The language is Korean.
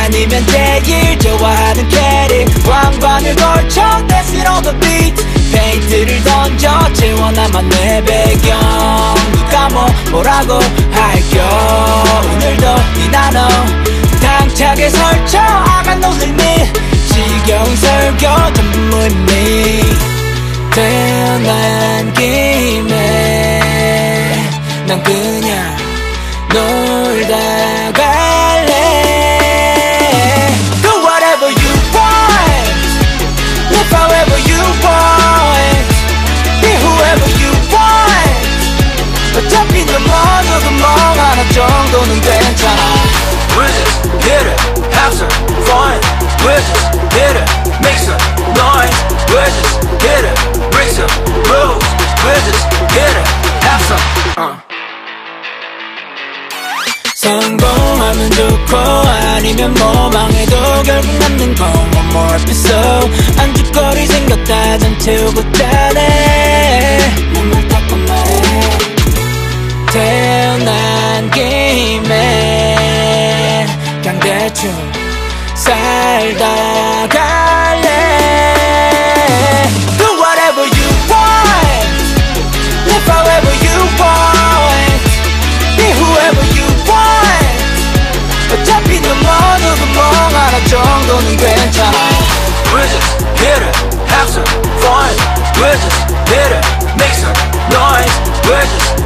아니면 제일 좋아하는 캐릭 왕관을 걸쳐 dancing on the beat 페인트를 던져 채워 나만의 배경 누가 뭐라고 할겨 오늘도 이 나눠 당차게 설쳐 I got no limit 지겨운 설교 전부 무의미 태어난 김에 난 그냥 놀다 갈래 Do whatever you want Live however you want Be whoever you want 어차피 넘어져도 멍 하나 정도는 괜찮아 We're just here to have some fun. We're just here to make some noise. We're just here to break some rules. We're just here to have some 성공하면 좋고 아니면 뭐 망해도 결국 남는 건 one more episode 안주거리 생겼다 전 채우고 따네 눈물 닦고 말해 태어난 김에 그냥 대충 살다 갈래 Do whatever you want Live however you want Be whoever you want 어차피 넘어져도 멍 하나 정도는 괜찮아 We're just here to have some fun. We're just here to make some noise. We're just